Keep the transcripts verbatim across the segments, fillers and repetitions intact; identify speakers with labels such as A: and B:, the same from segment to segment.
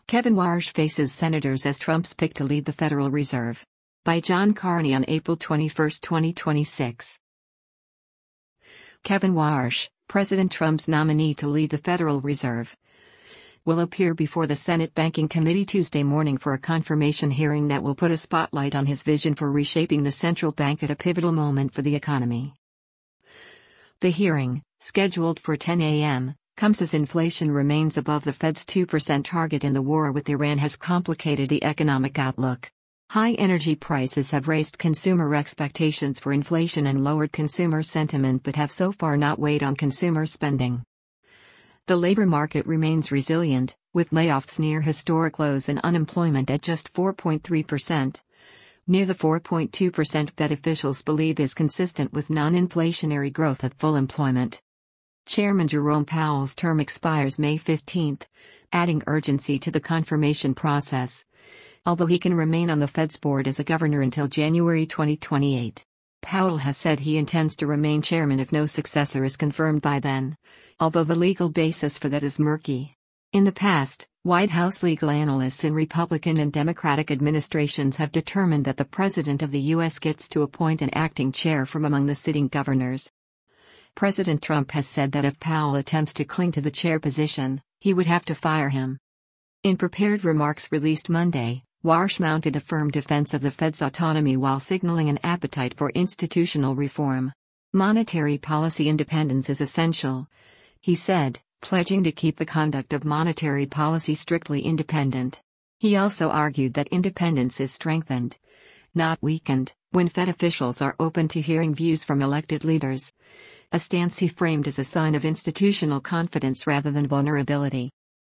A: Kevin Warsh faces senators as Trump's pick to lead the Federal Reserve. By John Carney on April twenty-first, twenty twenty-six. Kevin Warsh, President Trump's nominee to lead the Federal Reserve, will appear before the Senate Banking Committee Tuesday morning for a confirmation hearing that will put a spotlight on his vision for reshaping the central bank at a pivotal moment for the economy. The hearing, scheduled for ten a m, comes as inflation remains above the Fed's two percent target and the war with Iran has complicated the economic outlook. High energy prices have raised consumer expectations for inflation and lowered consumer sentiment but have so far not weighed on consumer spending. The labor market remains resilient, with layoffs near historic lows and unemployment at just four point three percent, near the four point two percent Fed officials believe is consistent with non-inflationary growth at full employment. Chairman Jerome Powell's term expires May fifteenth, adding urgency to the confirmation process, although he can remain on the Fed's board as a governor until January twenty twenty-eight. Powell has said he intends to remain chairman if no successor is confirmed by then, although the legal basis for that is murky. In the past, White House legal analysts in Republican and Democratic administrations have determined that the President of the U S gets to appoint an acting chair from among the sitting governors. President Trump has said that if Powell attempts to cling to the chair position, he would have to fire him. In prepared remarks released Monday, Warsh mounted a firm defense of the Fed's autonomy while signaling an appetite for institutional reform. Monetary policy independence is essential, he said, pledging to keep the conduct of monetary policy strictly independent. He also argued that independence is strengthened, not weakened, when Fed officials are open to hearing views from elected leaders, a stance he framed as a sign of institutional confidence rather than vulnerability.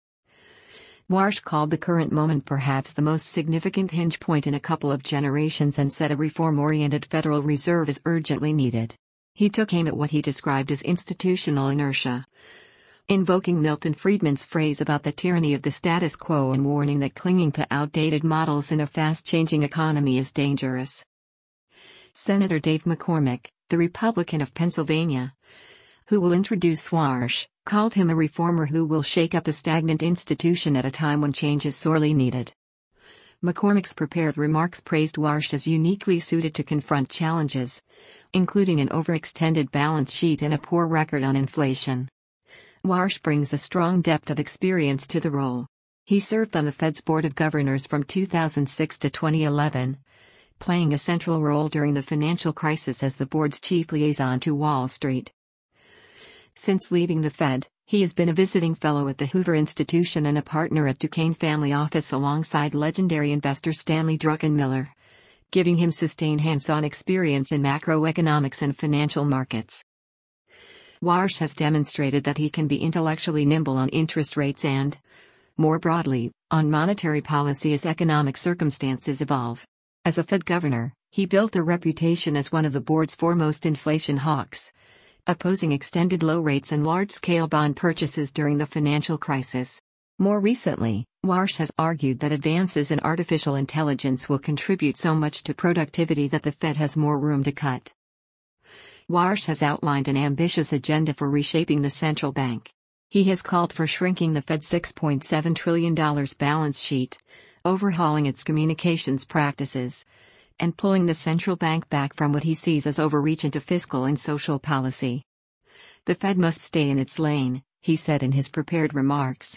A: Warsh called the current moment perhaps the most significant hinge point in a couple of generations and said a reform-oriented Federal Reserve is urgently needed. He took aim at what he described as institutional inertia, invoking Milton Friedman's phrase about the tyranny of the status quo and warning that clinging to outdated models in a fast-changing economy is dangerous. Senator Dave McCormick, the Republican of Pennsylvania, who will introduce Warsh, called him a reformer who will shake up a stagnant institution at a time when change is sorely needed. McCormick's prepared remarks praised Warsh as uniquely suited to confront challenges, including an overextended balance sheet and a poor record on inflation. Warsh brings a strong depth of experience to the role. He served on the Fed's Board of Governors from two thousand six to twenty eleven, playing a central role during the financial crisis as the board's chief liaison to Wall Street. Since leaving the Fed, he has been a visiting fellow at the Hoover Institution and a partner at Duquesne Family Office alongside legendary investor Stanley Druckenmiller, giving him sustained hands-on experience in macroeconomics and financial markets. Warsh has demonstrated that he can be intellectually nimble on interest rates and, more broadly, on monetary policy as economic circumstances evolve. As a Fed governor, he built a reputation as one of the board's foremost inflation hawks, opposing extended low rates and large-scale bond purchases during the financial crisis. More recently, Warsh has argued that advances in artificial intelligence will contribute so much to productivity that the Fed has more room to cut. Warsh has outlined an ambitious agenda for reshaping the central bank. He has called for shrinking the Fed's six point seven trillion dollars balance sheet, overhauling its communications practices, and pulling the central bank back from what he sees as overreach into fiscal and social policy. The Fed must stay in its lane, he said in his prepared remarks.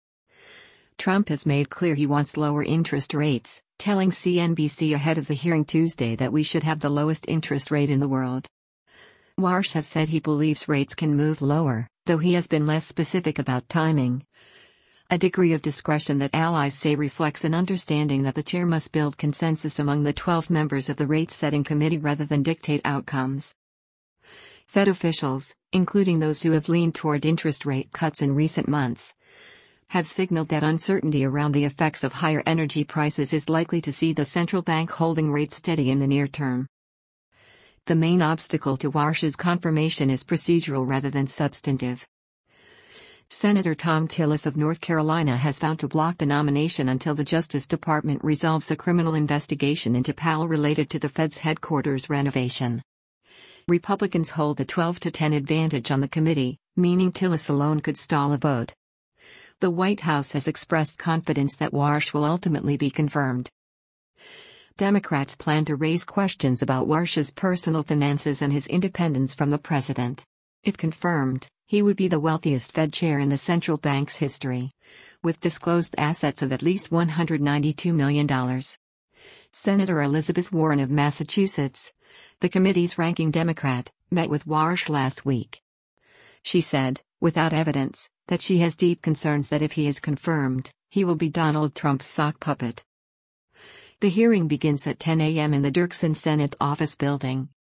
A: Trump has made clear he wants lower interest rates, telling C N B C ahead of the hearing Tuesday that we should have the lowest interest rate in the world. Warsh has said he believes rates can move lower, though he has been less specific about timing. A degree of discretion that allies say reflects an understanding that the chair must build consensus among the twelve members of the rate-setting committee rather than dictate outcomes. Fed officials, including those who have leaned toward interest rate cuts in recent months, have signaled that uncertainty around the effects of higher energy prices is likely to see the central bank holding rates steady in the near term. The main obstacle to Warsh's confirmation is procedural rather than substantive. Senator Thom Tillis of North Carolina has vowed to block the nomination until the Justice Department resolves a criminal investigation into Powell related to the Fed's headquarters renovation. Republicans hold a twelve to ten advantage on the committee, meaning Tillis alone could stall a vote. The White House has expressed confidence that Warsh will ultimately be confirmed. Democrats plan to raise questions about Warsh's personal finances and his independence from the president. If confirmed, he would be the wealthiest Fed chair in the central bank's history, with disclosed assets of at least one hundred ninety-two million dollars. Senator Elizabeth Warren of Massachusetts, the committee's ranking Democrat, met with Warsh last week. She said, without evidence, that she has deep concerns that if he is confirmed, he will be Donald Trump's sock puppet. The hearing begins at ten a m in the Dirksen Senate Office Building.